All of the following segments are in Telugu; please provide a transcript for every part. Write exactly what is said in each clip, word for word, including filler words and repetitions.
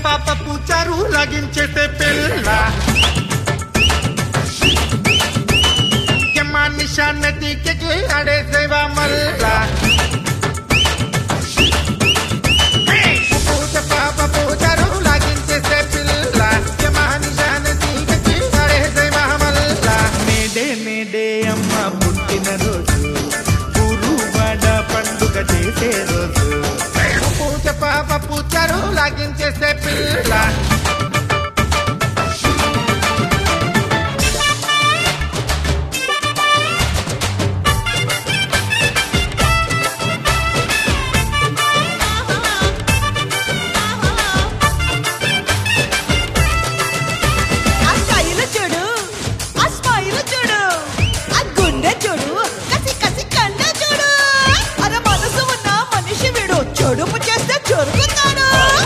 పాప పూచారు లాగించేసే పిల్ల యమా నిశాన్ తీకెకి ఆడేసేవా మల్లా పూచ పాప పూచారు లాగించేసే పిల్ల యమా నిశాన్ తీకెకి ఆడేసేవా మల్లా మేడే మేడే అమ్మ పుట్టిన రోజు గురువాడ పండుగ చేసే రోజు పూచ పాప పూచారు లాగించేసే పిల్ల చొడుపు చేస్తే చొరుకుతాడు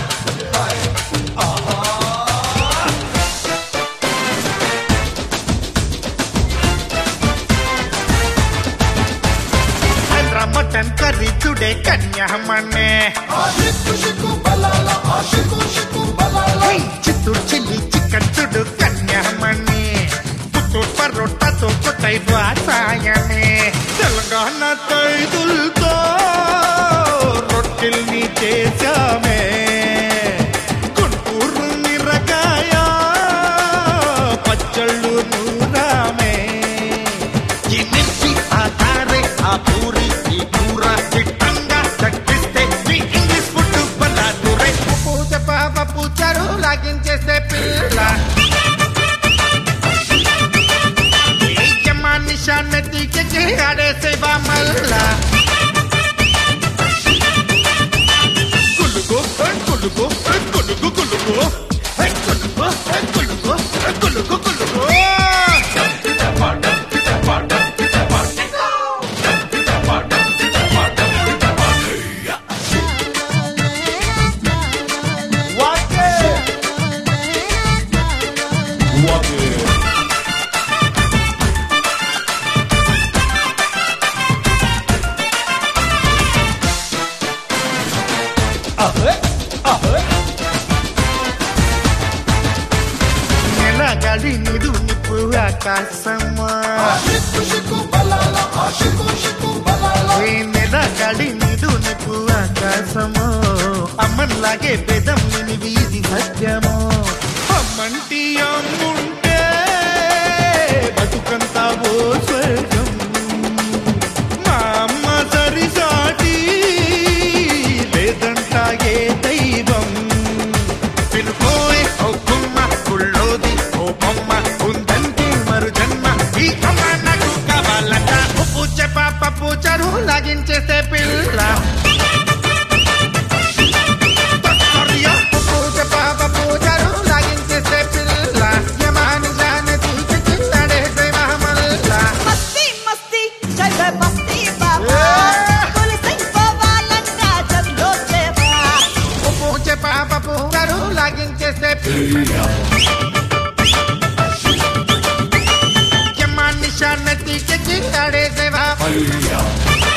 మటన్ కర్రీ చుడే కన్యామనే చిత్తూరు చిల్లి చికెన్ చుడు కన్యామణి పుత్తూరు పరోటాతో కొట్టై వాసాయనే తెలంగాణ తైదులతో రొట్టెల్ని చేశామే గుంటూరు మిరగాయ పచ్చళ్ళు నూరామే ఈ మిర్చి ఆ తారే ఆ పూరి ఈ కూర చిట్టంగా తగ్గిస్తే మీ ఇంగ్లీష్ ఫుడ్ బలాదురే పూచ పాప పూచారు లాగించేసే పిల్ల యమా నిశాన్ తీకెకి ఆడేసేవా మల్లా Gulugo, gulugo, gulugo, gulugo, gulugo, gulugo, gulugo, gulugo. నెలగాడి నిడు నిప్పు ఆకాశమా నెలగాడి నిడు నిప్పు ఆకాశమో అమ్మలాగే పెదం నినివి ఇది సత్యమో అమ్మంటి అమ్ముంటే బతుకంతా ఓ స్వర్గం మా అమ్మ సరిసాటి లేదంటా ఏ దైవం పిలుపోయే ఓ కుమ్మ కుళ్ళోది ఓ బొమ్మ ఉందంటే మరు జన్మ ఈ అమ్మ నాకు కావాలట పూచ పాప పూచారు లాగించేసే పిల్ల పూచ పాప పూచారు లాగించేసే పిల్ల యమా నిశాన్ తీకెకి ఆడేసేవా మల్లా మస్తి మస్తి జగ మస్తి బాబా పోలీసై పోవాలంట చదిలో చేవా పూచ పాప పూచారు లాగించేసే పిల్ల యమా నిశాన్ తీకెకి ఆడేసేవా